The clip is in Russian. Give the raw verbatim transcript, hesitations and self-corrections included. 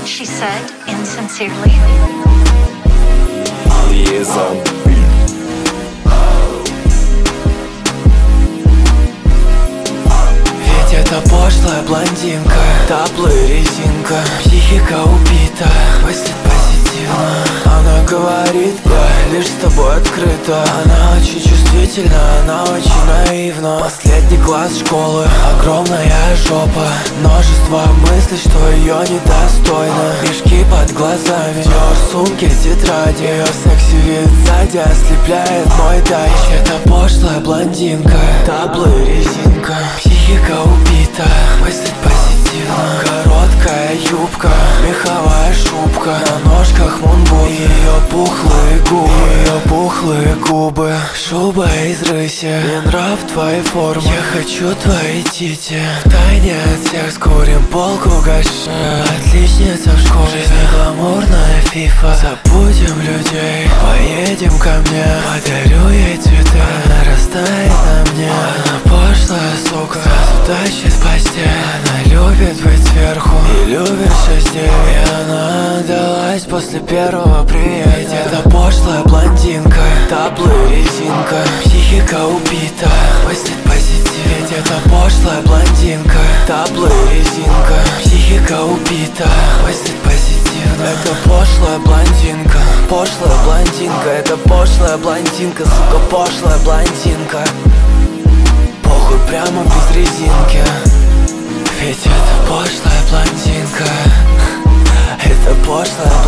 she said insincerely. Liaison. Ведь это пошлая блондинка, таблы резинка, психика убита, мыслит позитивно. Она говорит, я лишь с тобой открыта. Она очень чувствительна, она очень наивна. Последний класс школы, огромная жопа, множество мыслей, что ее недостойно. Мешки под глазами, диор, сумки, тетради. Ее секси вид сзади ослепляет мой дайч. Это пошлая блондинка, таблы резинка, психика убита, мыслит позитивно. Короткая юбка, меховая шубка, на ножках мунбут. Ее пухлые губы, ее пухлые губы, шуба из рыси. Мне нрав твоей формы, я хочу твои тити. Втайне от всех скурим полку гаши. Отличница в школе, жизнь гламурная фифа. Забудем людей, поедем ко мне, подарю ей цветы. Она растает на мне, она пошлая сука, сразу тащит в постель. Она любит быть сверху и любит шесть девять. И она отдалась после первого приезда. Ведь это пошлая блондинка, таблы резинка, психика убита, мыслит позитив. Ведь это пошлая блондинка, таблы резинка, психика убита, мыслит позитивно. Это пошлая блондинка, пошлая блондинка, это пошлая блондинка, сука, пошлая блондинка. Похуй прямо без резинки. Ведь это пошлая блондинка, это пошлая